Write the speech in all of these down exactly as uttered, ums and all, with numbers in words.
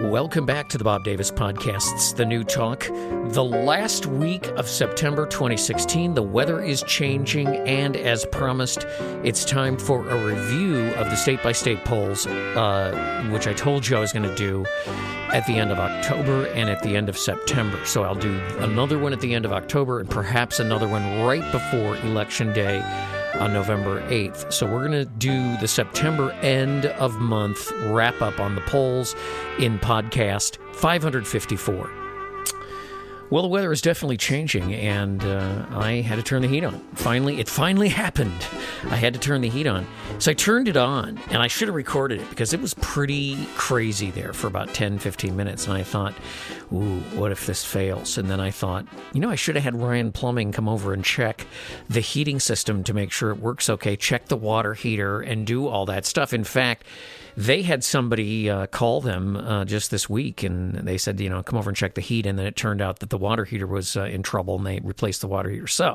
Welcome back to the Bob Davis Podcasts, the new talk. The last week of September twenty sixteen, the weather is changing, and as promised, it's time for a review of the state-by-state polls, uh, which I told you I was going to do at the end of October and at the end of September. So I'll do another one at the end of October and perhaps another one right before Election Day on November eighth. So we're going to do the September end of month wrap-up on the polls in podcast five fifty-four. Well, the weather is definitely changing, and uh, I had to turn the heat on. Finally, it finally happened. I had to turn the heat on. So I turned it on, and I should have recorded it because it was pretty crazy there for about ten, fifteen minutes. And I thought, ooh, what if this fails? And then I thought, you know, I should have had Ryan Plumbing come over and check the heating system to make sure it works okay, check the water heater, and do all that stuff. In fact, they had somebody uh, call them uh, just this week, and they said, you know, come over and check the heat. And then it turned out that the water heater was uh, in trouble, and they replaced the water heater. So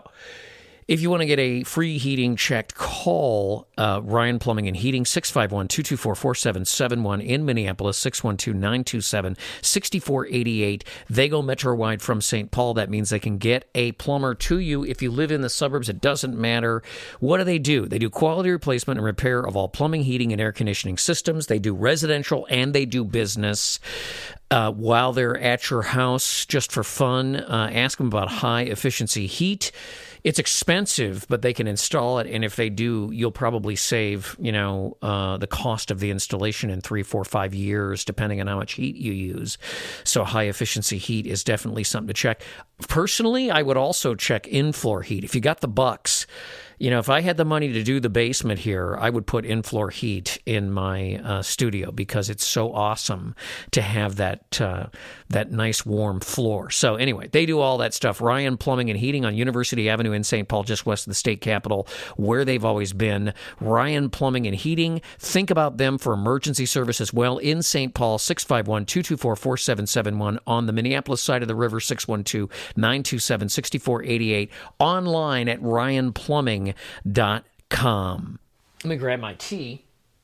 if you want to get a free heating checked, call uh, Ryan Plumbing and Heating, six five one, two two four, four seven seven one in Minneapolis, six one two, nine two seven, six four eight eight. They go metro-wide from Saint Paul. That means they can get a plumber to you. If you live in the suburbs, it doesn't matter. What do they do? They do quality replacement and repair of all plumbing, heating, and air conditioning systems. They do residential and they do business. Uh, while they're at your house, just for fun, uh, ask them about high-efficiency heat. It's expensive, but they can install it, and if they do, you'll probably save, you know, uh, the cost of the installation in three, four, five years, depending on how much heat you use. So high-efficiency heat is definitely something to check. Personally, I would also check in-floor heat. If you got the bucks, you know, if I had the money to do the basement here, I would put in-floor heat in my uh, studio because it's so awesome to have that uh, that nice warm floor. So anyway, they do all that stuff. Ryan Plumbing and Heating on University Avenue in Saint Paul, just west of the state capitol, where they've always been. Ryan Plumbing and Heating. Think about them for emergency service as well in Saint Paul, six five one, two two four, four seven seven one. On the Minneapolis side of the river, six one two, nine two seven, six four eight eight. Online at ryan plumbing dot com. Let me grab my tea.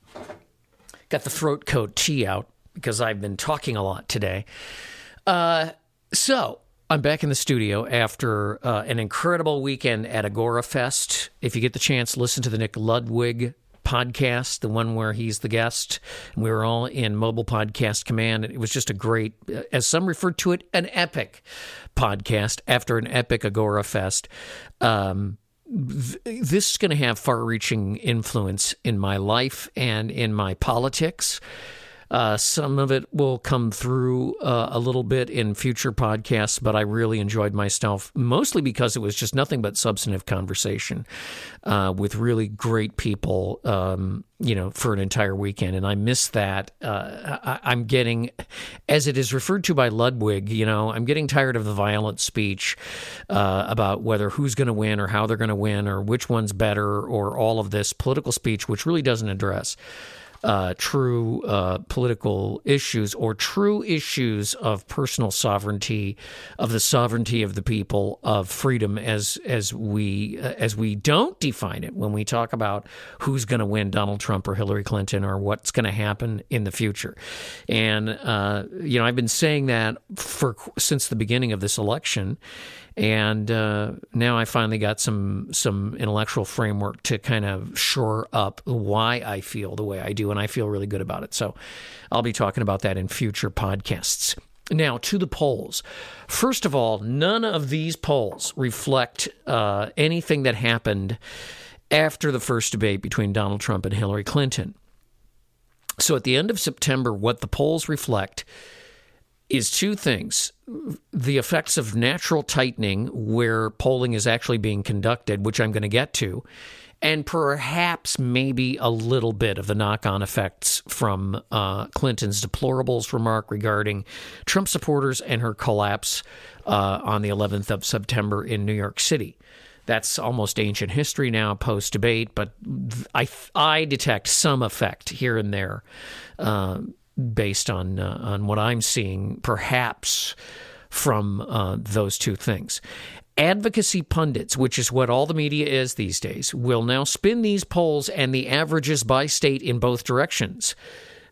Got the throat coat tea out because I've been talking a lot today. Uh, so I'm back in the studio after uh, an incredible weekend at Agora Fest. If you get the chance, listen to the Nick Ludwig podcast, the one where he's the guest. We were all in Mobile Podcast Command. It was just a great, as some referred to it, an epic podcast after an epic Agora Fest. Um, This is going to have far-reaching influence in my life and in my politics. Uh, some of it will come through uh, a little bit in future podcasts, but I really enjoyed myself, mostly because it was just nothing but substantive conversation uh, with really great people, um, you know, for an entire weekend. And I miss that. Uh, I, I'm getting, as it is referred to by Ludwig, you know, I'm getting tired of the violent speech uh, about whether who's going to win or how they're going to win or which one's better or all of this political speech, which really doesn't address Uh, true uh, political issues or true issues of personal sovereignty, of the sovereignty of the people, of freedom as as we uh, as we don't define it when we talk about who's going to win, Donald Trump or Hillary Clinton, or what's going to happen in the future. And uh, you know, I've been saying that for since the beginning of this election. And uh, now I finally got some some intellectual framework to kind of shore up why I feel the way I do, and I feel really good about it. So I'll be talking about that in future podcasts. Now, to the polls. First of all, none of these polls reflect uh, anything that happened after the first debate between Donald Trump and Hillary Clinton. So at the end of September, what the polls reflect is two things. The effects of natural tightening, where polling is actually being conducted, which I'm going to get to, and perhaps maybe a little bit of the knock-on effects from uh, Clinton's deplorables remark regarding Trump supporters and her collapse uh, on the eleventh of September in New York City. That's almost ancient history now, post-debate, but I, I detect some effect here and there uh, based on uh, on what I'm seeing, perhaps from uh, those two things. Advocacy pundits, which is what all the media is these days, will now spin these polls and the averages by state in both directions.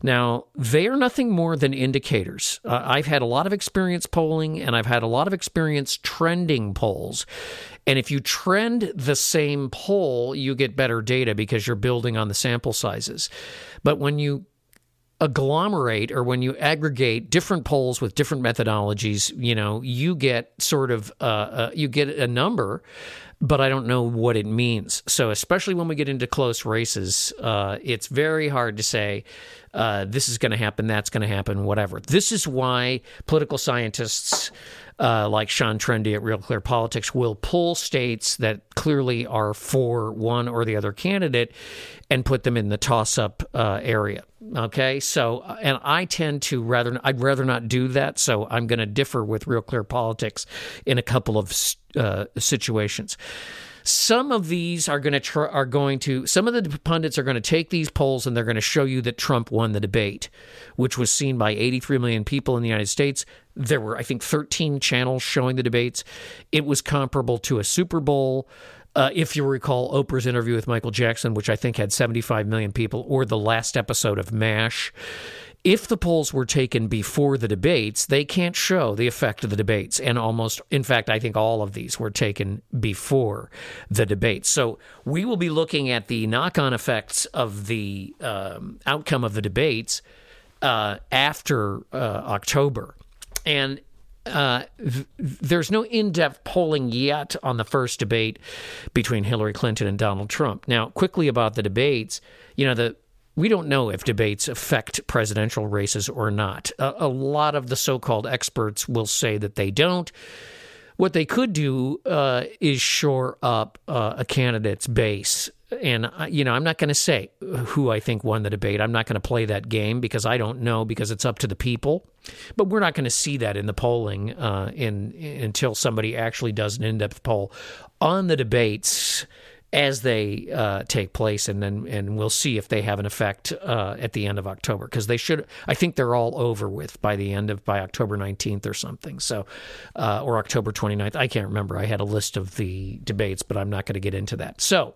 Now, they are nothing more than indicators. Uh, I've had a lot of experience polling, and I've had a lot of experience trending polls. And if you trend the same poll, you get better data because you're building on the sample sizes. But when you agglomerate or when you aggregate different polls with different methodologies, you know, you get sort of uh, uh, you get a number, but I don't know what it means. So especially when we get into close races, uh, it's very hard to say uh, this is going to happen, that's going to happen, whatever. This is why political scientists uh, like Sean Trendy at Real Clear Politics will pull states that clearly are for one or the other candidate and put them in the toss-up uh, area. Okay, so, and I tend to rather, I'd rather not do that, so I'm going to differ with Real Clear Politics in a couple of uh, situations. Some of these are going to tr- are going to some of the pundits are going to take these polls and they're going to show you that Trump won the debate, which was seen by eighty-three million people in the United States. There were, I think, thirteen channels showing the debates. It was comparable to a Super Bowl. Uh, if you recall Oprah's interview with Michael Jackson, which I think had seventy-five million people, or the last episode of MASH. If the polls were taken before the debates, they can't show the effect of the debates. And almost, in fact, I think all of these were taken before the debates. So we will be looking at the knock-on effects of the um, outcome of the debates uh, after uh, October. And Uh, th- there's no in-depth polling yet on the first debate between Hillary Clinton and Donald Trump. Now, quickly about the debates, you know, the we don't know if debates affect presidential races or not. A, a lot of the so-called experts will say that they don't. What they could do uh, is shore up uh, a candidate's base. And, you know, I'm not going to say who I think won the debate. I'm not going to play that game because I don't know, because it's up to the people. But we're not going to see that in the polling uh, in, in until somebody actually does an in-depth poll on the debates as they uh, take place, and then and we'll see if they have an effect uh, at the end of October, because they should. I think they're all over with by the end of by October nineteenth or something. So, uh, or October twenty-ninth. I can't remember. I had a list of the debates, but I'm not going to get into that. So,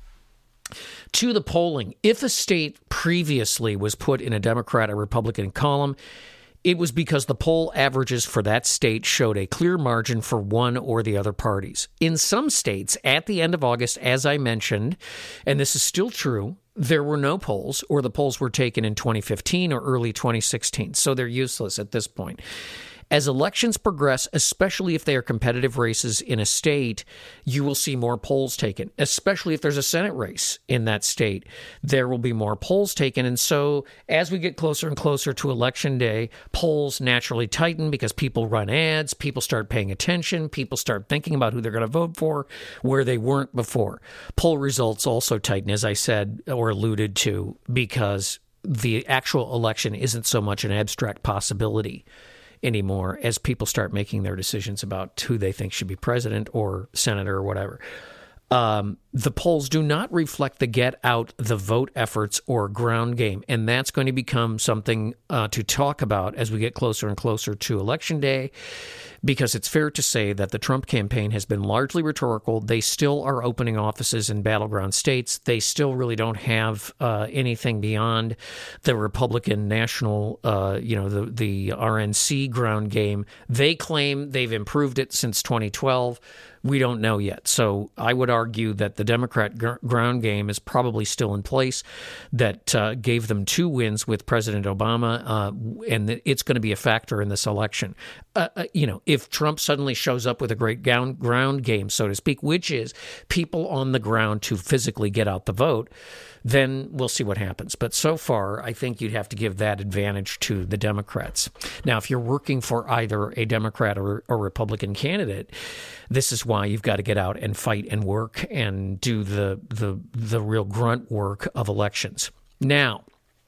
to the polling, if a state previously was put in a Democrat or Republican column, it was because the poll averages for that state showed a clear margin for one or the other parties. In some states, at the end of August, as I mentioned, and this is still true, there were no polls, or the polls were taken in twenty fifteen or early twenty sixteen, so they're useless at this point. As elections progress, especially if they are competitive races in a state, you will see more polls taken, especially if there's a Senate race in that state. There will be more polls taken. And so as we get closer and closer to Election Day, polls naturally tighten because people run ads, people start paying attention, people start thinking about who they're going to vote for, where they weren't before. Poll results also tighten, as I said or alluded to, because the actual election isn't so much an abstract possibility anymore as people start making their decisions about who they think should be president or senator or whatever. Um, the polls do not reflect the get out the vote efforts or ground game, and that's going to become something uh, to talk about as we get closer and closer to Election Day, because it's fair to say that the Trump campaign has been largely rhetorical. They still are opening offices in battleground states. They still really don't have uh, anything beyond the Republican national, uh, you know, the, the R N C ground game. They claim they've improved it since twenty twelve. We don't know yet. So I would argue that the Democrat gr- ground game is probably still in place, that uh, gave them two wins with President Obama, uh, and that it's going to be a factor in this election. Uh, uh, you know, if Trump suddenly shows up with a great ground, ground game, so to speak, which is people on the ground to physically get out the vote, then we'll see what happens. But so far, I think you'd have to give that advantage to the Democrats. Now, if you're working for either a Democrat or a Republican candidate, this is why you've got to get out and fight and work and do the the the real grunt work of elections. Now,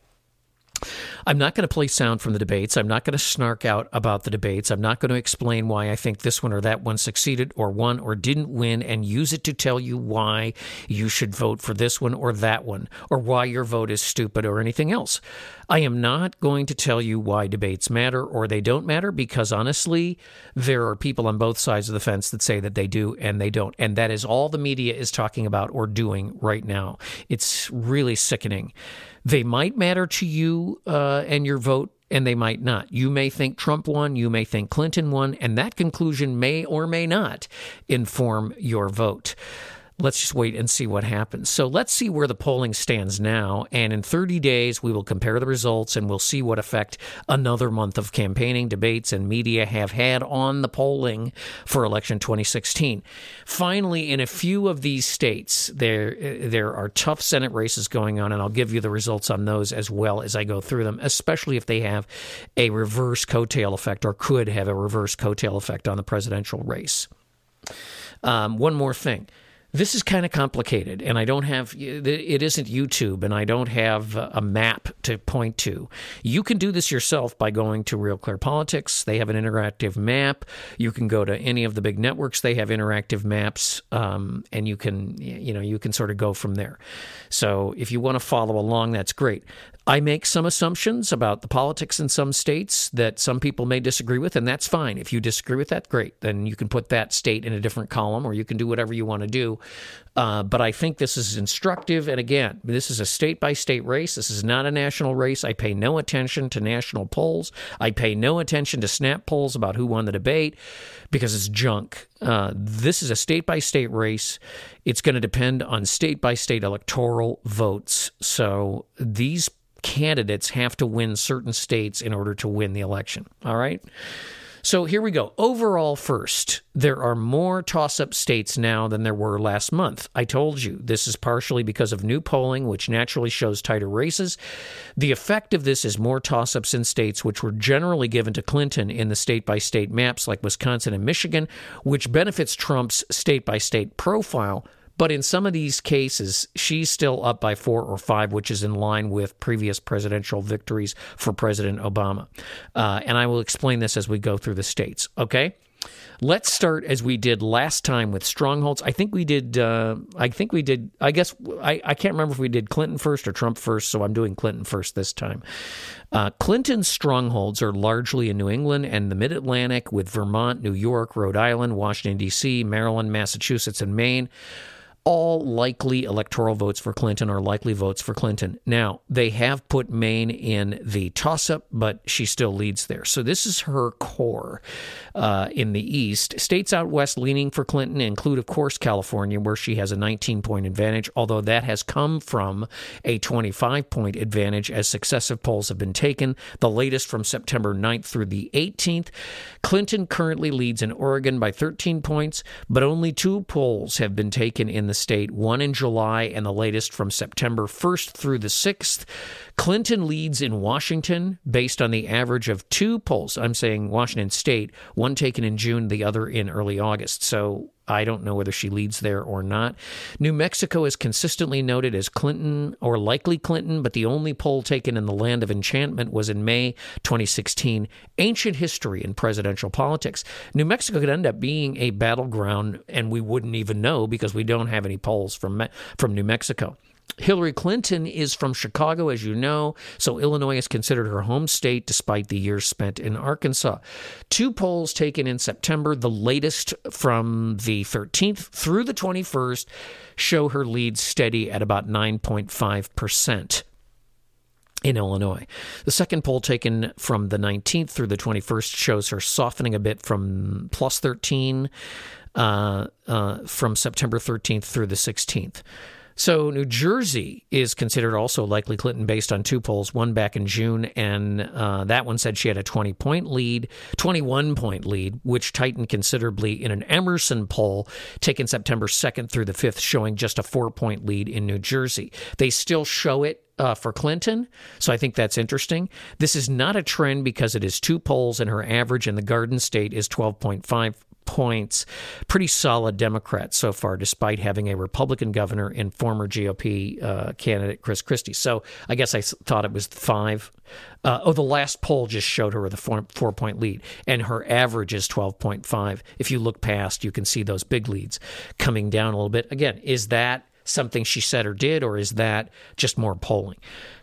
I'm not going to play sound from the debates. I'm not going to snark out about the debates. I'm not going to explain why I think this one or that one succeeded or won or didn't win and use it to tell you why you should vote for this one or that one, or why your vote is stupid or anything else. I am not going to tell you why debates matter or they don't matter, because honestly, there are people on both sides of the fence that say that they do and they don't. And that is all the media is talking about or doing right now. It's really sickening. They might matter to you uh, and your vote, and they might not. You may think Trump won, you may think Clinton won, and that conclusion may or may not inform your vote. Let's just wait and see what happens. So let's see where the polling stands now. And in thirty days, we will compare the results and we'll see what effect another month of campaigning, debates, and media have had on the polling for election twenty sixteen. Finally, in a few of these states, there, there are tough Senate races going on, and I'll give you the results on those as well as I go through them, especially if they have a reverse coattail effect or could have a reverse coattail effect on the presidential race. Um, one more thing. This is kind of complicated, and I don't have, it isn't YouTube, and I don't have a map to point to. You can do this yourself by going to Real Clear Politics. They have an interactive map. You can go to any of the big networks. They have interactive maps, um, and you can, you know, you can sort of go from there. So if you want to follow along, that's great. I make some assumptions about the politics in some states that some people may disagree with, and that's fine. If you disagree with that, great. Then you can put that state in a different column, or you can do whatever you want to do. Uh, but I think this is instructive. And again, this is a state-by-state race. This is not a national race. I pay no attention to national polls. I pay no attention to snap polls about who won the debate because it's junk. Uh, this is a state-by-state race. It's going to depend on state-by-state electoral votes. So these candidates have to win certain states in order to win the election. All right? So here we go. Overall, first, there are more toss-up states now than there were last month. I told you this is partially because of new polling, which naturally shows tighter races. The effect of this is more toss-ups in states which were generally given to Clinton in the state-by-state maps like Wisconsin and Michigan, which benefits Trump's state-by-state profile. But in some of these cases, she's still up by four or five, which is in line with previous presidential victories for President Obama. Uh, and I will explain this as we go through the states, okay? Let's start as we did last time with strongholds. I think we did, uh, I think we did, I guess, I, I can't remember if we did Clinton first or Trump first, so I'm doing Clinton first this time. Uh, Clinton's strongholds are largely in New England and the Mid-Atlantic, with Vermont, New York, Rhode Island, Washington, D C, Maryland, Massachusetts, and Maine. All likely electoral votes for Clinton are likely votes for Clinton. Now, they have put Maine in the toss-up, but she still leads there. So this is her core uh, in the East. States out west leaning for Clinton include, of course, California, where she has a nineteen-point advantage, although that has come from a twenty-five-point advantage as successive polls have been taken, the latest from September ninth through the eighteenth. Clinton currently leads in Oregon by thirteen points, but only two polls have been taken in the state, one in July and the latest from September first through the sixth. Clinton leads in Washington based on the average of two polls. I'm saying Washington State, one taken in June, the other in early August. So I don't know whether she leads there or not. New Mexico is consistently noted as Clinton or likely Clinton, but the only poll taken in the land of enchantment was in May twenty sixteen. Ancient history in presidential politics. New Mexico could end up being a battleground, and we wouldn't even know because we don't have any polls from from New Mexico. Hillary Clinton is from Chicago, as you know, so Illinois is considered her home state despite the years spent in Arkansas. Two polls taken in September, the latest from the thirteenth through the twenty-first, show her lead steady at about nine point five percent. In Illinois. The second poll taken from the nineteenth through the twenty-first shows her softening a bit from plus thirteen uh, uh, from September thirteenth through the sixteenth. So New Jersey is considered also likely Clinton based on two polls, one back in June, and uh, that one said she had a twenty-point lead, twenty-one-point lead, which tightened considerably in an Emerson poll taken September second through the fifth, showing just a four-point lead in New Jersey. They still show it Uh, for Clinton, so I think that's interesting. This is not a trend because it is two polls and her average in the Garden State is twelve point five points. Pretty solid Democrat so far, despite having a Republican governor and former G O P uh, candidate Chris Christie. So I guess I thought it was five. Uh, oh, the last poll just showed her with a four, four-point lead, and her average is twelve point five. If you look past, you can see those big leads coming down a little bit. Again, is that something she said or did, or is that just more polling?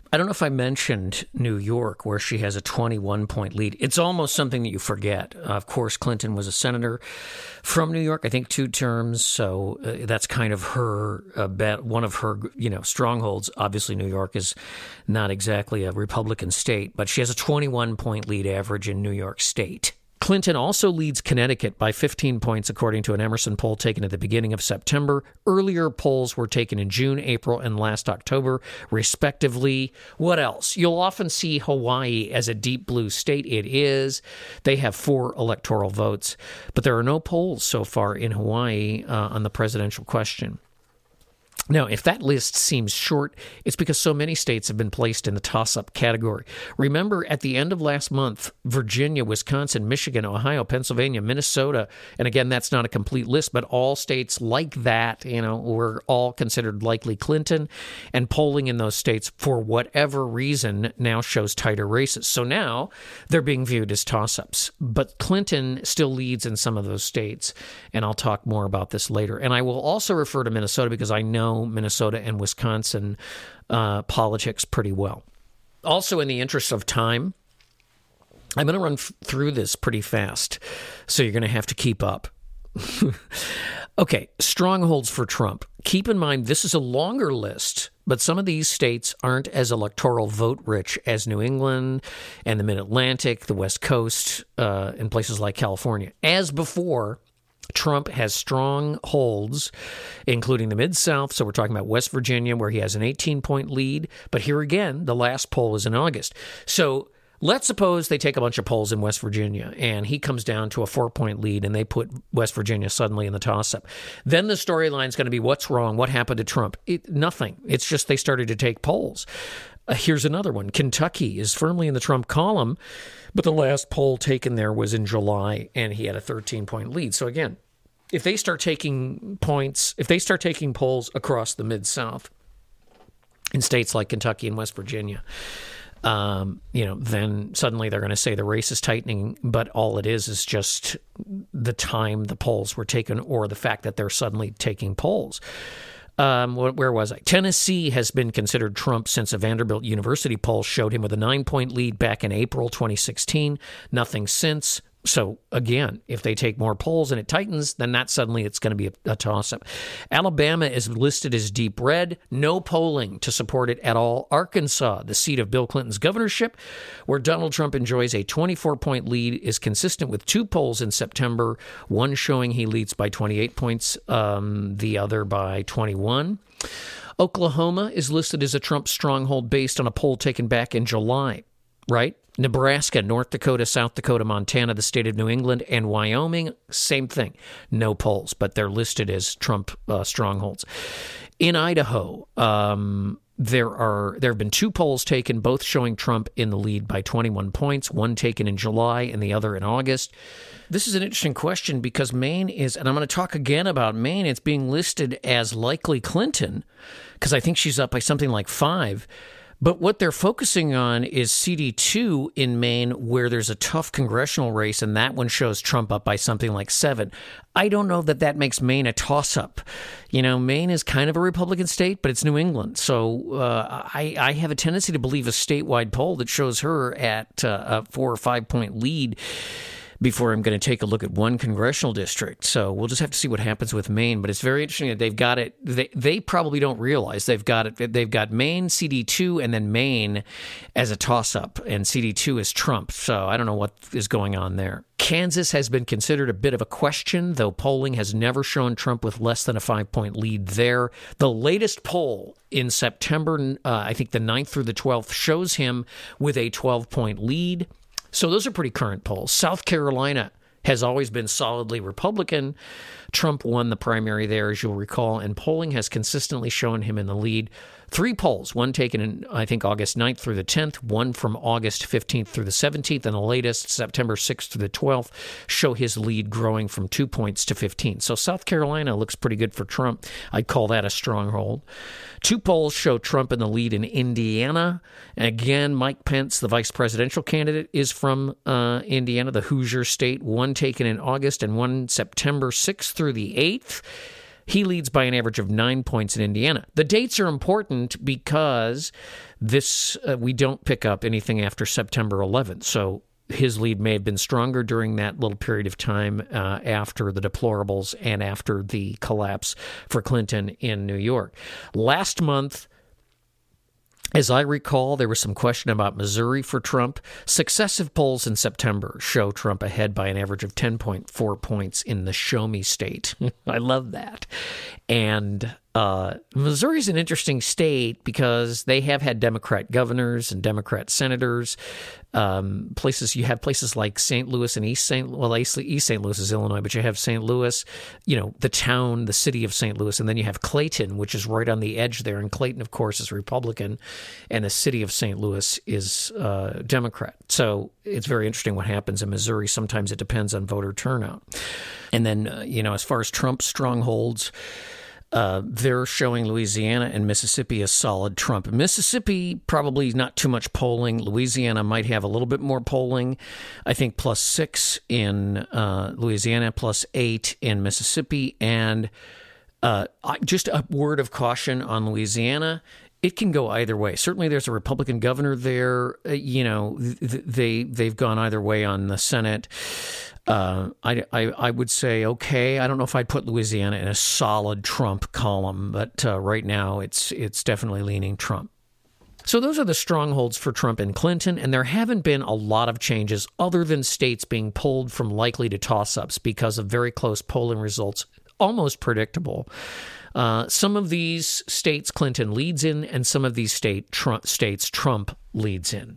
I don't know if I mentioned New York, where she has a twenty-one point lead. It's almost something that you forget. Uh, of course, Clinton was a senator from New York, I think two terms. So uh, that's kind of her, uh, bet, one of her, you know, strongholds. Obviously, New York is not exactly a Republican state, but she has a twenty-one point lead average in New York State. Clinton also leads Connecticut by fifteen points, according to an Emerson poll taken at the beginning of September. Earlier polls were taken in June, April, and last October, respectively. What else? You'll often see Hawaii as a deep blue state. It is. They have four electoral votes, but there are no polls so far in Hawaii uh, on the presidential question. Now, if that list seems short, it's because so many states have been placed in the toss-up category. Remember, at the end of last month, Virginia, Wisconsin, Michigan, Ohio, Pennsylvania, Minnesota, and again, that's not a complete list, but all states like that, you know, were all considered likely Clinton, and polling in those states, for whatever reason, now shows tighter races. So now they're being viewed as toss-ups. But Clinton still leads in some of those states, and I'll talk more about this later. And I will also refer to Minnesota because I know Minnesota and Wisconsin uh, politics pretty well. Also, in the interest of time, I'm going to run f- through this pretty fast, so you're going to have to keep up. Okay, strongholds for Trump. Keep in mind, this is a longer list, but some of these states aren't as electoral vote-rich as New England and the Mid-Atlantic, the West Coast, uh, and places like California. As before, Trump has strong holds, including the Mid-South. So we're talking about West Virginia, where he has an eighteen point lead. But here again, the last poll is in August. So let's suppose they take a bunch of polls in West Virginia, and he comes down to a four point lead, and they put West Virginia suddenly in the toss-up. Then the storyline is going to be, what's wrong? What happened to Trump? It, nothing. It's just they started to take polls. Uh, here's another one. Kentucky is firmly in the Trump column, but the last poll taken there was in July, and he had a thirteen point lead. So again, if they start taking points, if they start taking polls across the Mid-South in states like Kentucky and West Virginia, um, you know, then suddenly they're going to say the race is tightening, but all it is is just the time the polls were taken or the fact that they're suddenly taking polls. Um, where was I? Tennessee has been considered Trump since a Vanderbilt University poll showed him with a nine-point lead back in April twenty sixteen. Nothing since. So, again, if they take more polls and it tightens, then that suddenly it's going to be a, a toss-up. Alabama is listed as deep red. No polling to support it at all. Arkansas, the seat of Bill Clinton's governorship, where Donald Trump enjoys a twenty-four point lead, is consistent with two polls in September, one showing he leads by twenty-eight points, um, the other by twenty-one. Oklahoma is listed as a Trump stronghold based on a poll taken back in July, right? Nebraska, North Dakota, South Dakota, Montana, the state of New England, and Wyoming, same thing. No polls, but they're listed as Trump uh, strongholds. In Idaho, um, there are there have been two polls taken, both showing Trump in the lead by twenty-one points, one taken in July and the other in August. This is an interesting question because Maine is, and I'm going to talk again about Maine, it's being listed as likely Clinton because I think she's up by something like five. But what they're focusing on is C D two in Maine, where there's a tough congressional race, and that one shows Trump up by something like seven. I don't know that that makes Maine a toss-up. You know, Maine is kind of a Republican state, but it's New England. So uh, I, I have a tendency to believe a statewide poll that shows her at uh, a four or five-point lead before I'm going to take a look at one congressional district. So we'll just have to see what happens with Maine. But it's very interesting that they've got it. They, they probably don't realize they've got it. They've got Maine, C D two, and then Maine as a toss-up, and C D two is Trump. So I don't know what is going on there. Kansas has been considered a bit of a question, though polling has never shown Trump with less than a five-point lead there. The latest poll in September, uh, I think the ninth through the twelfth, shows him with a twelve-point lead. So those are pretty current polls. South Carolina has always been solidly Republican. Trump won the primary there, as you'll recall, and polling has consistently shown him in the lead. Three polls, one taken in, I think, August ninth through the tenth, one from August fifteenth through the seventeenth, and the latest, September sixth through the twelfth, show his lead growing from two points to fifteen. So South Carolina looks pretty good for Trump. I'd call that a stronghold. Two polls show Trump in the lead in Indiana. And again, Mike Pence, the vice presidential candidate, is from uh, Indiana, the Hoosier state, one taken in August and one September sixth through the eighth. He leads by an average of nine points in Indiana. The dates are important because this uh, we don't pick up anything after September eleventh. So his lead may have been stronger during that little period of time uh, after the deplorables and after the collapse for Clinton in New York. Last month, as I recall, there was some question about Missouri for Trump. Successive polls in September show Trump ahead by an average of ten point four points in the Show Me state. I love that. And uh, Missouri is an interesting state because they have had Democrat governors and Democrat senators. Um, places you have places like Saint Louis and East Saint well, East Saint Louis is Illinois, but you have Saint Louis, you know, the town, the city of Saint Louis, and then you have Clayton, which is right on the edge there. And Clayton, of course, is Republican, and the city of Saint Louis is uh, Democrat. So it's very interesting what happens in Missouri. Sometimes it depends on voter turnout. And then, uh, you know, as far as Trump strongholds, Uh, they're showing Louisiana and Mississippi as solid Trump. Mississippi, probably not too much polling. Louisiana might have a little bit more polling. I think plus six in uh, Louisiana, plus eight in Mississippi. And uh, just a word of caution on Louisiana. It can go either way. Certainly there's a Republican governor there. Uh, you know, th- they, they've gone either way on the Senate. Uh, I, I, I would say, okay, I don't know if I'd put Louisiana in a solid Trump column, but uh, right now it's it's definitely leaning Trump. So those are the strongholds for Trump and Clinton, and there haven't been a lot of changes other than states being pulled from likely to toss-ups because of very close polling results, almost predictable. Uh, some of these states Clinton leads in, and some of these state Trump, states Trump leads in.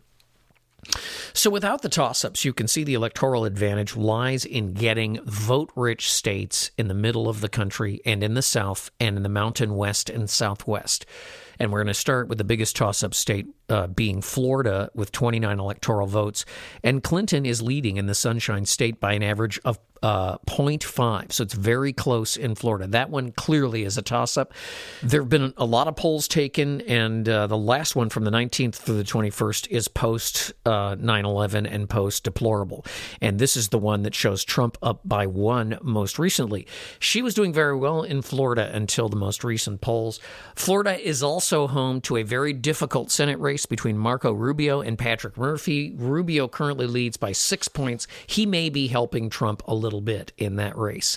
So without the toss-ups, you can see the electoral advantage lies in getting vote-rich states in the middle of the country and in the South and in the Mountain West and Southwest. And we're going to start with the biggest toss-up state uh, being Florida with twenty-nine electoral votes. And Clinton is leading in the Sunshine State by an average of uh, zero point five. So it's very close in Florida. That one clearly is a toss-up. There have been a lot of polls taken, and uh, the last one from the nineteenth through the twenty-first is post uh, nine eleven and post-deplorable. And this is the one that shows Trump up by one most recently. She was doing very well in Florida until the most recent polls. Florida is also home to a very difficult Senate race between Marco Rubio and Patrick Murphy. Rubio currently leads by six points. He may be helping Trump a little bit in that race.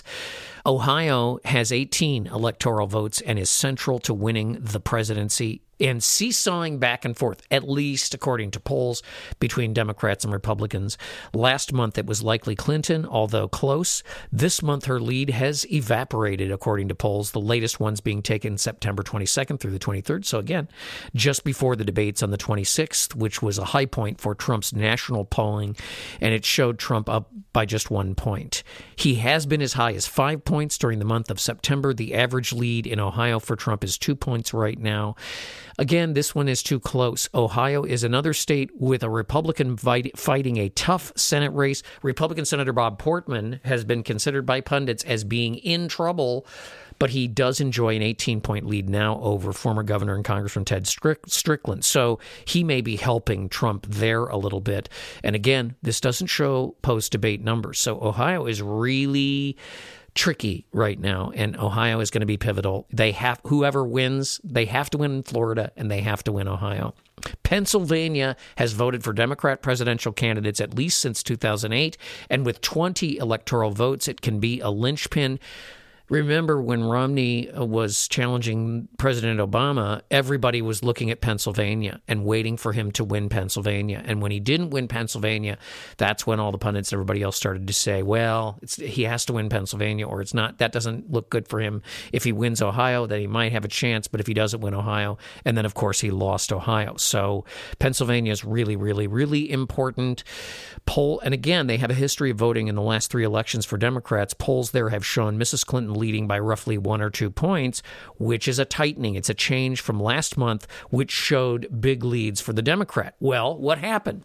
Ohio has eighteen electoral votes and is central to winning the presidency and seesawing back and forth, at least according to polls, between Democrats and Republicans. Last month, it was likely Clinton, although close. This month, her lead has evaporated, according to polls, the latest ones being taken September twenty-second through the twenty-third. So again, just before the debates on the twenty-sixth, which was a high point for Trump's national polling, and it showed Trump up by just one point. He has been as high as five points during the month of September. The average lead in Ohio for Trump is two points right now. Again, this one is too close. Ohio is another state with a Republican fight, fighting a tough Senate race. Republican Senator Bob Portman has been considered by pundits as being in trouble, but he does enjoy an eighteen-point lead now over former Governor and Congressman Ted Strick- Strickland. So he may be helping Trump there a little bit. And again, this doesn't show post-debate numbers. So Ohio is really tricky right now, and Ohio is going to be pivotal. They have whoever wins, they have to win Florida, and they have to win Ohio. Pennsylvania has voted for Democrat presidential candidates at least since two thousand eight, and with twenty electoral votes, it can be a linchpin. Remember when Romney was challenging President Obama, everybody was looking at Pennsylvania and waiting for him to win Pennsylvania. And when he didn't win Pennsylvania, that's when all the pundits and everybody else started to say, well, it's, he has to win Pennsylvania or it's not. That doesn't look good for him. If he wins Ohio, then he might have a chance. But if he doesn't win Ohio, and then, of course, he lost Ohio. So Pennsylvania is really, really, really important. Poll, and again, they have a history of voting in the last three elections for Democrats. Polls there have shown Missus Clinton leading by roughly one or two points, which is a tightening. It's a change from last month, which showed big leads for the Democrat. Well, what happened?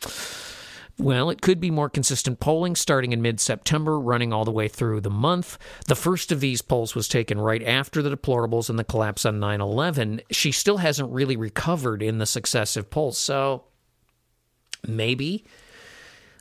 Well, it could be more consistent polling starting in mid-September, running all the way through the month. The first of these polls was taken right after the deplorables and the collapse on nine eleven. She still hasn't really recovered in the successive polls, so maybe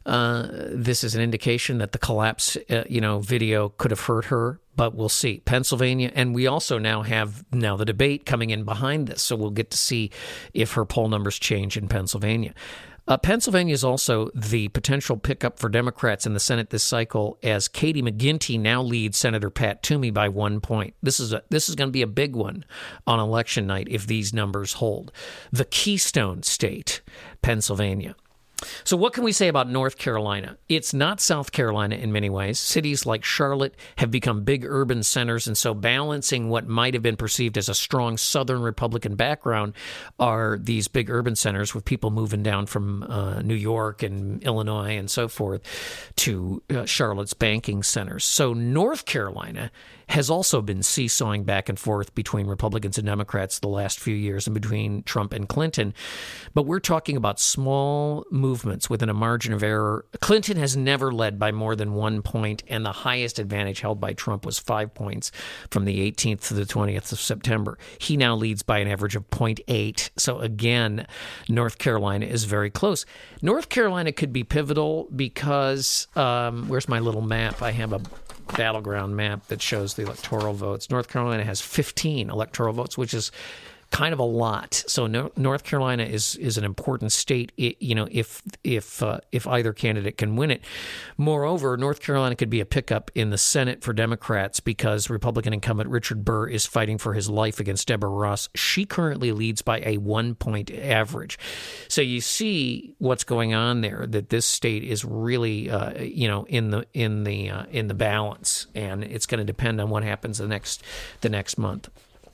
Uh, this is an indication that the collapse, uh, you know, video could have hurt her, but we'll see. Pennsylvania, and we also now have now the debate coming in behind this, so we'll get to see if her poll numbers change in Pennsylvania. Uh, Pennsylvania is also the potential pickup for Democrats in the Senate this cycle, as Katie McGinty now leads Senator Pat Toomey by one point. This is a, this is going to be a big one on election night if these numbers hold. The Keystone State, Pennsylvania. So what can we say about North Carolina? It's not South Carolina in many ways. Cities like Charlotte have become big urban centers, and so balancing what might have been perceived as a strong Southern Republican background are these big urban centers with people moving down from uh, New York and Illinois and so forth to uh, Charlotte's banking centers. So North Carolina has also been seesawing back and forth between Republicans and Democrats the last few years and between Trump and Clinton. But we're talking about small movements within a margin of error. Clinton has never led by more than one point, and the highest advantage held by Trump was five points from the eighteenth to the twentieth of September. He now leads by an average of zero point eight. So again, North Carolina is very close. North Carolina could be pivotal because, um, where's my little map? I have a battleground map that shows the electoral votes. North Carolina has fifteen electoral votes, which is kind of a lot. So no, North Carolina is is an important state, you know, if if uh, if either candidate can win it. Moreover, North Carolina could be a pickup in the Senate for Democrats because Republican incumbent Richard Burr is fighting for his life against Deborah Ross. She currently leads by a one-point average. So you see what's going on there, that this state is really, uh, you know, in the in the uh, in the balance, and it's going to depend on what happens the next the next month.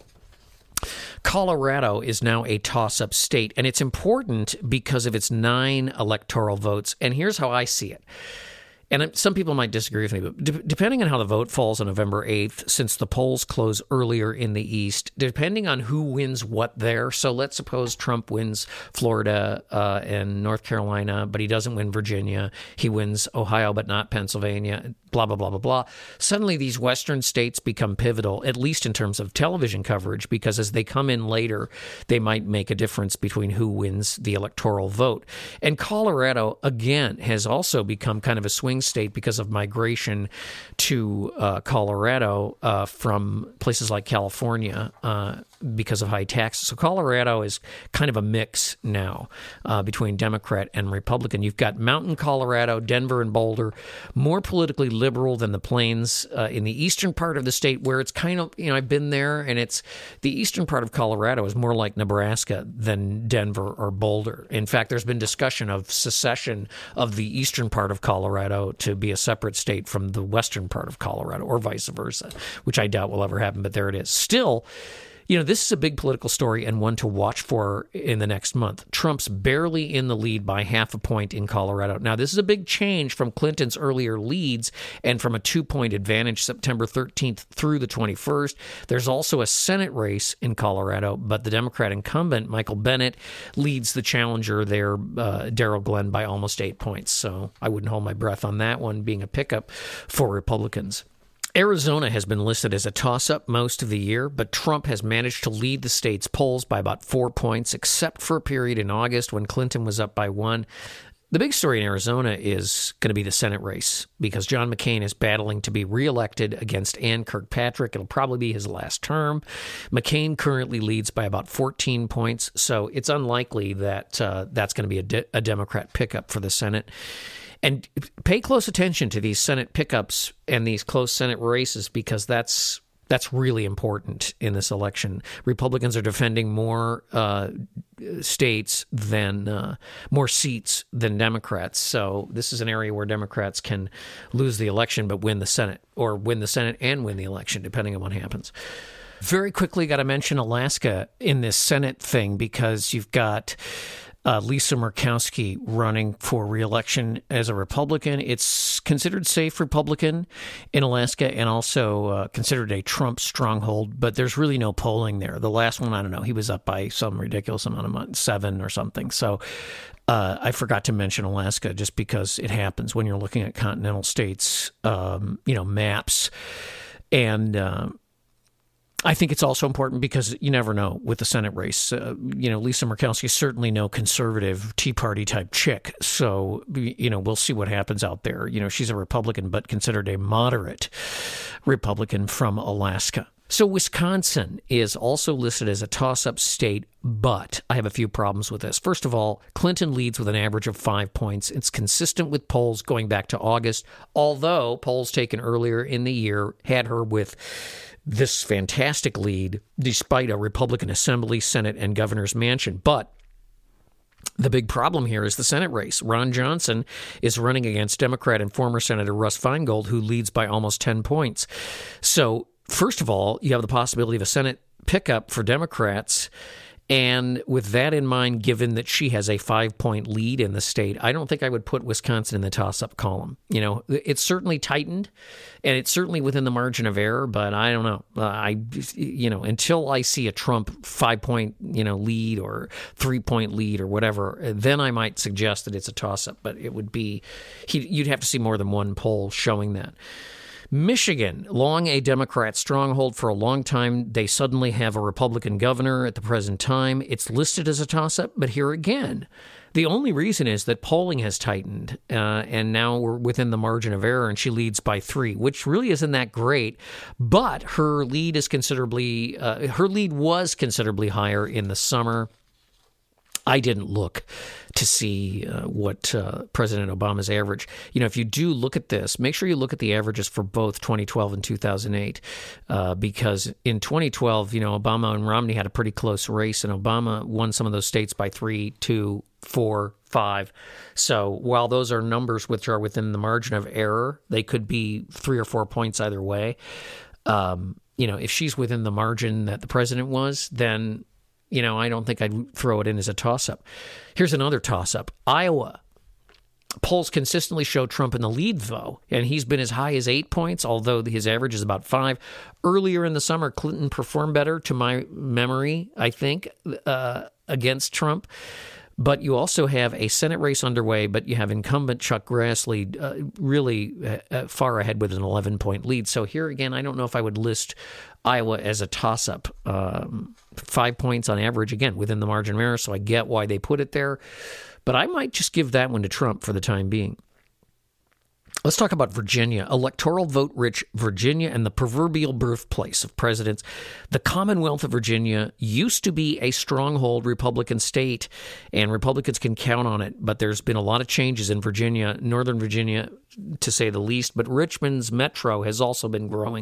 Colorado is now a toss-up state, and it's important because of its nine electoral votes. And here's how I see it. And some people might disagree with me, but de- depending on how the vote falls on November eighth, since the polls close earlier in the East, depending on who wins what there, so let's suppose Trump wins Florida uh, and North Carolina, but he doesn't win Virginia. He wins Ohio, but not Pennsylvania, blah, blah, blah, blah, blah. Suddenly these Western states become pivotal, at least in terms of television coverage, because as they come in later, they might make a difference between who wins the electoral vote. And Colorado, again, has also become kind of a swing state because of migration to uh, Colorado uh, from places like California uh, because of high taxes. So Colorado is kind of a mix now uh, between Democrat and Republican. You've got Mountain Colorado, Denver, and Boulder, more politically liberal than the Plains uh, in the eastern part of the state, where it's kind of, you know, I've been there, and it's the eastern part of Colorado is more like Nebraska than Denver or Boulder. In fact, there's been discussion of secession of the eastern part of Colorado to be a separate state from the western part of Colorado, or vice versa, which I doubt will ever happen, but there it is. Still, you know, this is a big political story and one to watch for in the next month. Trump's barely in the lead by half a point in Colorado. Now, this is a big change from Clinton's earlier leads and from a two-point advantage September thirteenth through the twenty-first. There's also a Senate race in Colorado, but the Democrat incumbent, Michael Bennet, leads the challenger there, uh, Darrell Glenn, by almost eight points. So I wouldn't hold my breath on that one being a pickup for Republicans. Arizona has been listed as a toss-up most of the year, but Trump has managed to lead the state's polls by about four points, except for a period in August when Clinton was up by one. The big story in Arizona is going to be the Senate race, because John McCain is battling to be reelected against Ann Kirkpatrick. It'll probably be his last term. McCain currently leads by about fourteen points, so it's unlikely that uh, that's going to be a, de- a Democrat pickup for the Senate. And pay close attention to these Senate pickups and these close Senate races, because that's that's really important in this election. Republicans are defending more uh, states than uh, more seats than Democrats. So this is an area where Democrats can lose the election but win the Senate, or win the Senate and win the election, depending on what happens. Very quickly, got to mention Alaska in this Senate thing, because you've got Uh, Lisa Murkowski running for re-election as a Republican. It's considered safe Republican in Alaska, and also uh, considered a Trump stronghold, but there's really no polling there. The last one, I don't know, he was up by some ridiculous amount of months, seven or something. So uh, I forgot to mention Alaska just because it happens when you're looking at continental states, um, you know, maps. And uh, I think it's also important because you never know with the Senate race. Uh, you know, Lisa Murkowski is certainly no conservative Tea Party type chick. So, you know, we'll see what happens out there. You know, she's a Republican, but considered a moderate Republican from Alaska. So Wisconsin is also listed as a toss-up state, but I have a few problems with this. First of all, Clinton leads with an average of five points. It's consistent with polls going back to August, although polls taken earlier in the year had her with this fantastic lead despite a Republican Assembly, Senate, and governor's mansion. But the big problem here is the Senate race. Ron Johnson is running against Democrat and former Senator Russ Feingold, who leads by almost ten points. So, first of all, you have the possibility of a Senate pickup for Democrats. And with that in mind, given that she has a five-point lead in the state, I don't think I would put Wisconsin in the toss-up column. You know, it's certainly tightened, and it's certainly within the margin of error, but I don't know. Uh, I, you know, until I see a Trump five-point, you know, lead or three-point lead or whatever, then I might suggest that it's a toss-up. But it would be, he, you'd have to see more than one poll showing that. Michigan, long a Democrat stronghold for a long time. They suddenly have a Republican governor at the present time. It's listed as a toss-up, but here again, the only reason is that polling has tightened, uh, and now we're within the margin of error, and she leads by three, which really isn't that great, but her lead is considerably, uh, her lead was considerably higher in the summer. I didn't look to see uh, what uh, President Obama's average. You know, if you do look at this, make sure you look at the averages for both twenty twelve and two thousand eight, uh, because in twenty twelve, you know, Obama and Romney had a pretty close race, and Obama won some of those states by three, two, four, five. So while those are numbers which are within the margin of error, they could be three or four points either way. Um, you know, if she's within the margin that the president was, then you know, I don't think I'd throw it in as a toss-up. Here's another toss-up. Iowa. Polls consistently show Trump in the lead, though, and he's been as high as eight points, although his average is about five. Earlier in the summer, Clinton performed better, to my memory, I think, uh, against Trump. But you also have a Senate race underway, but you have incumbent Chuck Grassley uh, really uh, far ahead with an eleven-point lead. So here again, I don't know if I would list Iowa as a toss-up. Um, five points on average, again, within the margin of error, so I get why they put it there. But I might just give that one to Trump for the time being. Let's talk about Virginia. Electoral vote-rich Virginia and the proverbial birthplace of presidents. The Commonwealth of Virginia used to be a stronghold Republican state, and Republicans can count on it. But there's been a lot of changes in Virginia, Northern Virginia, to say the least. But Richmond's metro has also been growing.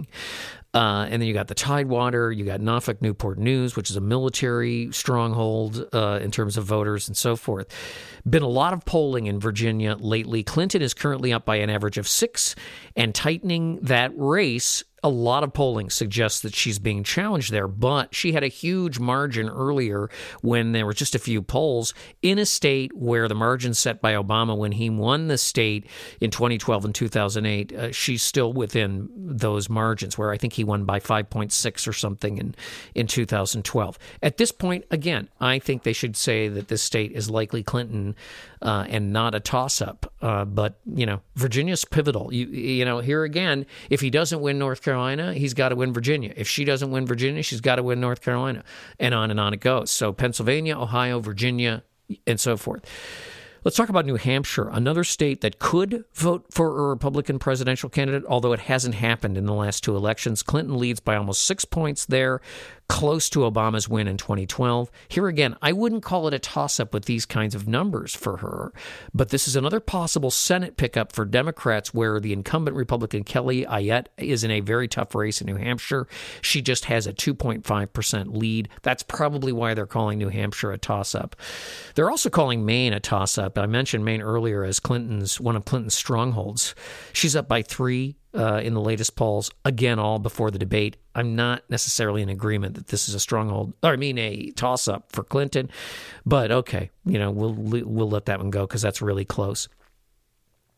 Uh, and then you got the Tidewater, you got Norfolk Newport News, which is a military stronghold uh, in terms of voters and so forth. Been a lot of polling in Virginia lately. Clinton is currently up by an average of six, and tightening that race. A lot of polling suggests that she's being challenged there, but she had a huge margin earlier when there were just a few polls in a state where the margin set by Obama when he won the state in twenty twelve and two thousand eight, uh, she's still within those margins, where I think he won by five point six or something in, in two thousand twelve. At this point, again, I think they should say that this state is likely Clinton uh, and not a toss-up. Uh, but, you know, Virginia's pivotal. You, you know, here again, if he doesn't win North Carolina, he's got to win Virginia. If she doesn't win Virginia, she's got to win North Carolina, and on and on it goes. So Pennsylvania, Ohio, Virginia, and so forth. Let's talk about New Hampshire, another state that could vote for a Republican presidential candidate, although it hasn't happened in the last two elections. Clinton leads by almost six points there, close to Obama's win in twenty twelve. Here again, I wouldn't call it a toss-up with these kinds of numbers for her, but this is another possible Senate pickup for Democrats where the incumbent Republican Kelly Ayotte is in a very tough race in New Hampshire. She just has a two point five percent lead. That's probably why they're calling New Hampshire a toss-up. They're also calling Maine a toss-up. I mentioned Maine earlier as Clinton's one of Clinton's strongholds. She's up by three Uh, in the latest polls, again, all before the debate. I'm not necessarily in agreement that this is a stronghold, or I mean a toss-up for Clinton, but okay, you know, we'll we'll let that one go because that's really close.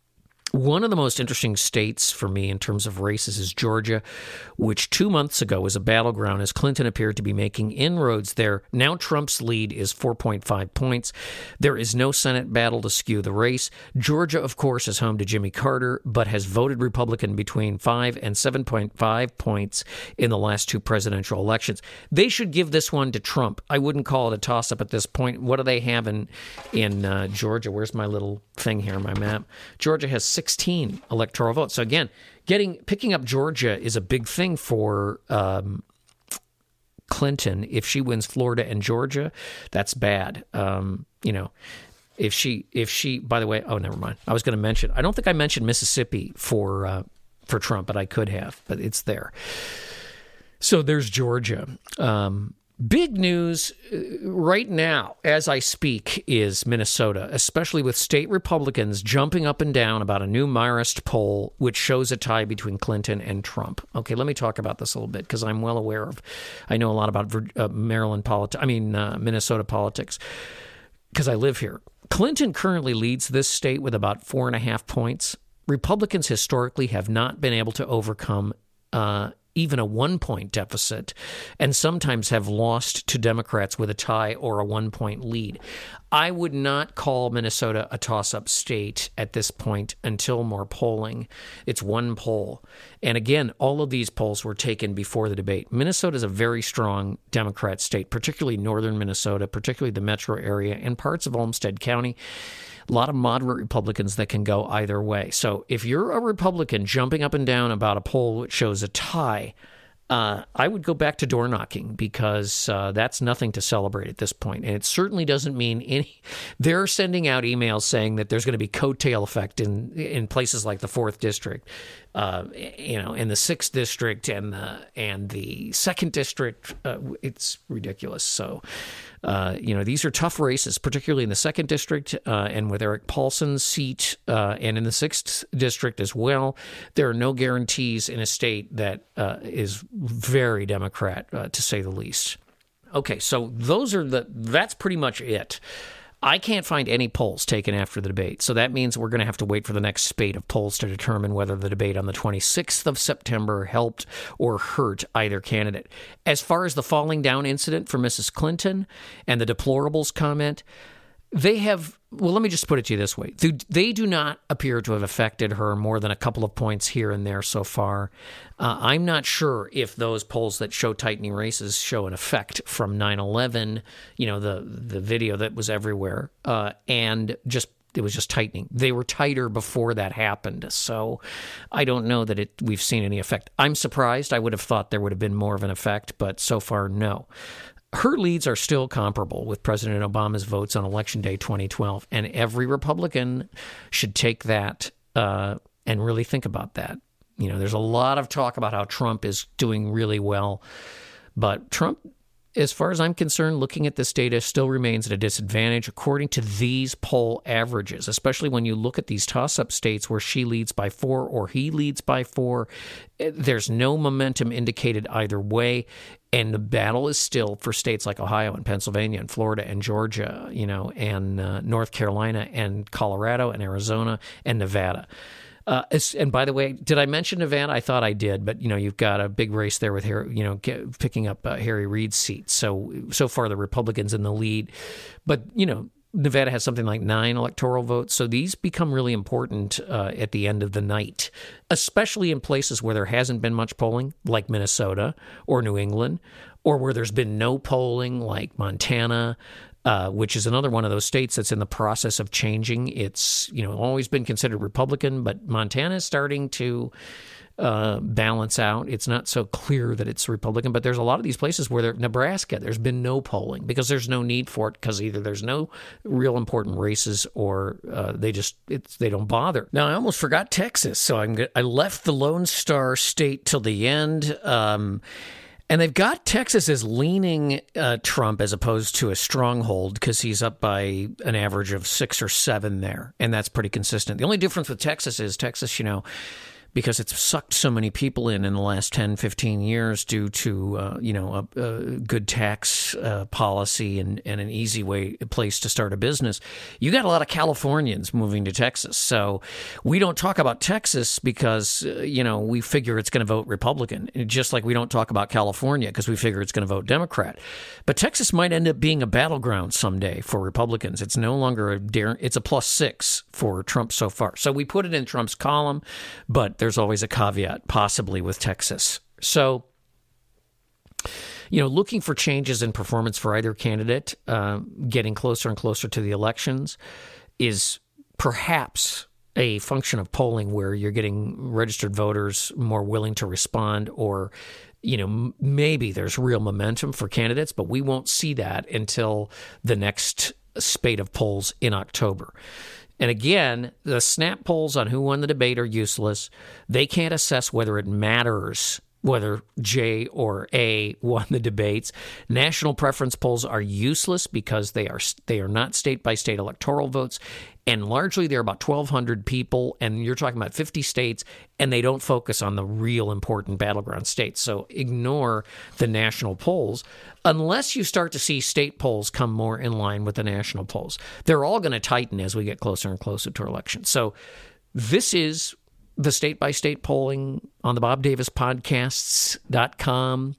One of the most interesting states for me in terms of races is Georgia, which two months ago was a battleground as Clinton appeared to be making inroads there. Now Trump's lead is four point five points. There is no Senate battle to skew the race. Georgia, of course, is home to Jimmy Carter, but has voted Republican between five and seven point five points in the last two presidential elections. They should give this one to Trump. I wouldn't call it a toss-up at this point. What do they have in, in uh, Georgia? Where's my little thing here, my map? Georgia has sixteen electoral votes. So again, getting picking up Georgia is a big thing for um, Clinton. If she wins Florida and Georgia, that's bad. Um, you know, if she if she. By the way, oh, never mind. I was going to mention. I don't think I mentioned Mississippi for uh, for Trump, but I could have. But it's there. So there's Georgia. Um, Big news right now, as I speak, is Minnesota, especially with state Republicans jumping up and down about a new Marist poll, which shows a tie between Clinton and Trump. Okay, let me talk about this a little bit because I'm well aware of, I know a lot about uh, Maryland politics, I mean, uh, Minnesota politics, because I live here. Clinton currently leads this state with about four and a half points. Republicans historically have not been able to overcome uh even a one-point deficit, and sometimes have lost to Democrats with a tie or a one-point lead. I would not call Minnesota a toss-up state at this point until more polling. It's one poll. And again, all of these polls were taken before the debate. Minnesota is a very strong Democrat state, particularly northern Minnesota, particularly the metro area and parts of Olmsted County. A lot of moderate Republicans that can go either way. So if you're a Republican jumping up and down about a poll which shows a tie, uh, I would go back to door knocking because uh, that's nothing to celebrate at this point. And it certainly doesn't mean any. They're sending out emails saying that there's going to be coattail effect in in places like the fourth district, uh, you know, in the sixth district and the and the second district. Uh, it's ridiculous. So. Uh, you know, these are tough races, particularly in the second district uh, and with Eric Paulson's seat uh, and in the sixth district as well. There are no guarantees in a state that uh, is very Democrat, uh, to say the least. Okay, so those are the. That's pretty much it. I can't find any polls taken after the debate, so that means we're going to have to wait for the next spate of polls to determine whether the debate on the twenty-sixth of September helped or hurt either candidate. As far as the falling down incident for Missus Clinton and the deplorables comment, they have, well, let me just put it to you this way. They do not appear to have affected her more than a couple of points here and there so far. Uh, I'm not sure if those polls that show tightening races show an effect from nine eleven, you know, the, the video that was everywhere, uh, and just it was just tightening. They were tighter before that happened, so I don't know that it we've seen any effect. I'm surprised. I would have thought there would have been more of an effect, but so far, no. Her leads are still comparable with President Obama's votes on Election Day twenty twelve, and every Republican should take that uh, and really think about that. You know, there's a lot of talk about how Trump is doing really well, but Trump, as far as I'm concerned, looking at this data, still remains at a disadvantage according to these poll averages, especially when you look at these toss-up states where she leads by four or he leads by four. There's no momentum indicated either way, and the battle is still for states like Ohio and Pennsylvania and Florida and Georgia, you know, and uh, North Carolina and Colorado and Arizona and Nevada. Uh, and by the way, did I mention Nevada? I thought I did, but you know, you've got a big race there with Harry, you know, get, picking up uh, Harry Reid's seat. So so far, the Republicans in the lead, but you know, Nevada has something like nine electoral votes. So these become really important uh, at the end of the night, especially in places where there hasn't been much polling, like Minnesota or New England, or where there's been no polling, like Montana. Uh, which is another one of those states that's in the process of changing. It's, you know, always been considered Republican, but Montana is starting to uh, balance out. It's not so clear that it's Republican, but there's a lot of these places where there, Nebraska, there's been no polling because there's no need for it because either there's no real important races or uh, they just it's, they don't bother. Now, I almost forgot Texas, so I'm I left the Lone Star State till the end. Um, And they've got Texas as leaning uh, Trump as opposed to a stronghold because he's up by an average of six or seven there, and that's pretty consistent. The only difference with Texas is Texas, you know, because it's sucked so many people in in the last ten, fifteen years due to, uh, you know, a, a good tax uh, policy and, and an easy way, a place to start a business. You got a lot of Californians moving to Texas. So we don't talk about Texas because, uh, you know, we figure it's going to vote Republican, just like we don't talk about California because we figure it's going to vote Democrat. But Texas might end up being a battleground someday for Republicans. It's no longer a dare, it's a plus six for Trump so far. So we put it in Trump's column, but there's always a caveat, possibly with Texas. So, you know, looking for changes in performance for either candidate, uh, getting closer and closer to the elections, is perhaps a function of polling where you're getting registered voters more willing to respond, or, you know, maybe there's real momentum for candidates, but we won't see that until the next spate of polls in October. And again, the snap polls on who won the debate are useless. They can't assess whether it matters whether J or A won the debates. National preference polls are useless because they are they are not state-by-state electoral votes, and largely they're about twelve hundred people, and you're talking about fifty states, and they don't focus on the real important battleground states. So ignore the national polls unless you start to see state polls come more in line with the national polls. They're all going to tighten as we get closer and closer to elections. So this is the state-by-state polling on the bob davis podcasts dot com.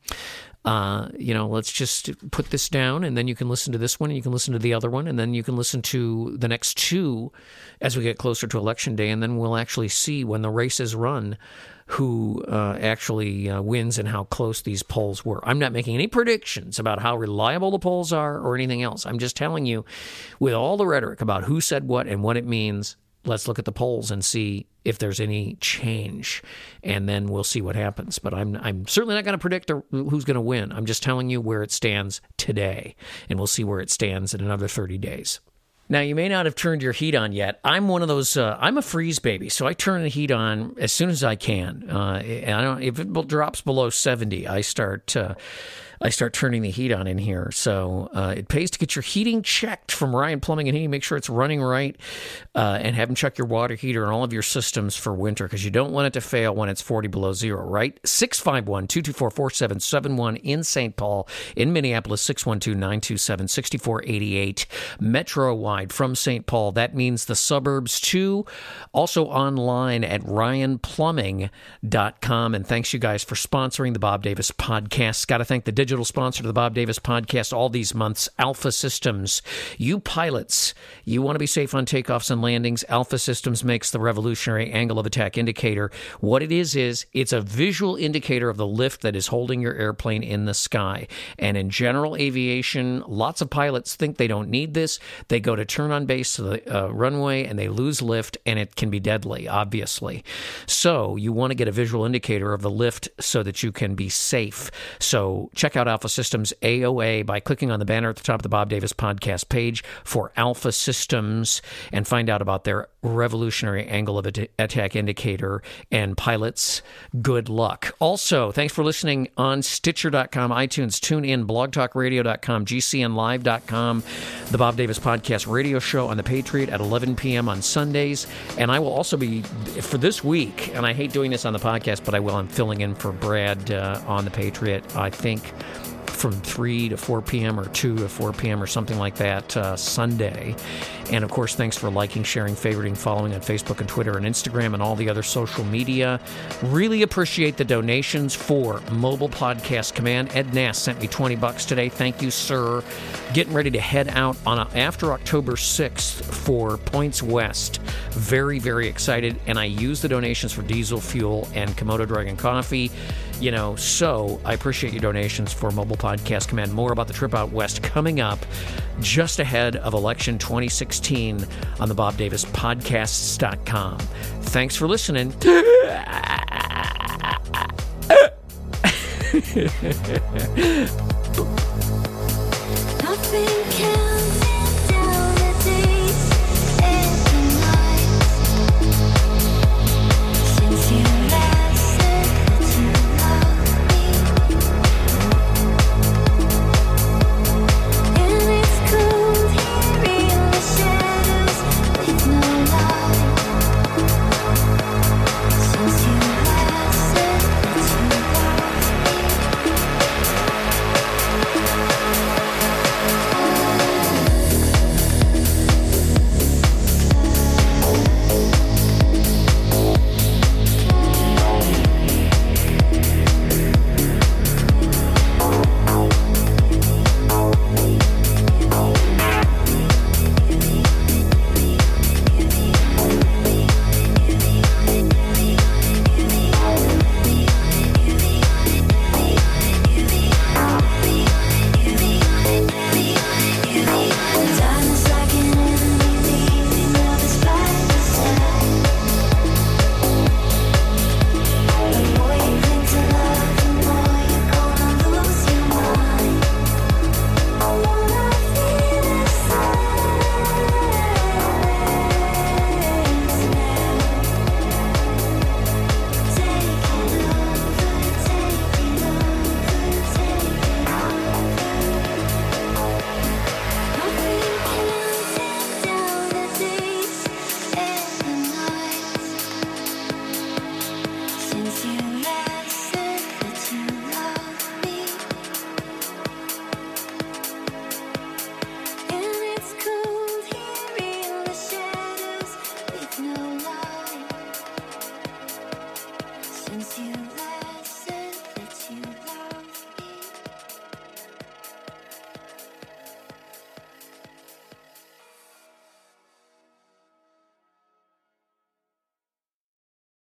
Uh, you know, let's just put this down, and then you can listen to this one, and you can listen to the other one, and then you can listen to the next two as we get closer to Election Day, and then we'll actually see when the race is run who uh, actually uh, wins and how close these polls were. I'm not making any predictions about how reliable the polls are or anything else. I'm just telling you, with all the rhetoric about who said what and what it means, let's look at the polls and see if there's any change, and then we'll see what happens. But I'm I'm certainly not going to predict who's going to win. I'm just telling you where it stands today, and we'll see where it stands in another thirty days. Now, you may not have turned your heat on yet. I'm one of those, uh, I'm a freeze baby, so I turn the heat on as soon as I can. Uh, and I don't, if it drops below seventy, I start... Uh, I start turning the heat on in here. So uh, it pays to get your heating checked from Ryan Plumbing and Heating. Make sure it's running right, uh, and have them check your water heater and all of your systems for winter, because you don't want it to fail when it's forty below zero, right? six five one, two two four, four seven seven one in Saint Paul. In Minneapolis, six one two, nine two seven, six four eight eight. Metro-wide from Saint Paul. That means the suburbs too. Also online at ryan plumbing dot com. And thanks, you guys, for sponsoring the Bob Davis Podcast. Got to thank the digital sponsor to the Bob Davis Podcast all these months, Alpha Systems. You pilots, you want to be safe on takeoffs and landings. Alpha Systems makes the revolutionary angle of attack indicator. What it is is it's a visual indicator of the lift that is holding your airplane in the sky. And in general aviation, lots of pilots think they don't need this. They go to turn on base to the uh, runway and they lose lift, and it can be deadly, obviously. So you want to get a visual indicator of the lift so that you can be safe. So check out Alpha Systems A O A by clicking on the banner at the top of the Bob Davis Podcast page for Alpha Systems, and find out about their revolutionary angle of attack indicator. And pilots, good luck. Also, thanks for listening on Stitcher dot com, iTunes, TuneIn, blog talk radio dot com, G C N live dot com, the Bob Davis Podcast radio show on The Patriot at eleven p.m. on Sundays. And I will also be, for this week, and I hate doing this on the podcast, but I will, I'm filling in for Brad uh, on The Patriot, I think, from three to four p.m. or two to four p.m. or something like that uh, Sunday. And, of course, thanks for liking, sharing, favoriting, following on Facebook and Twitter and Instagram and all the other social media. Really appreciate the donations for Mobile Podcast Command. Ed Nass sent me twenty bucks today. Thank you, sir. Getting ready to head out on a, after October sixth for Points West. Very, very excited. And I use the donations for diesel fuel and Komodo Dragon coffee. You know, so I appreciate your donations for Mobile Podcast Command. More about the trip out west coming up just ahead of election twenty sixteen on the bob davis podcasts dot com. Thanks for listening. Nothing counts down the days and the nights since you last said that you love me, and it's cold here in the shadows with no light since you since you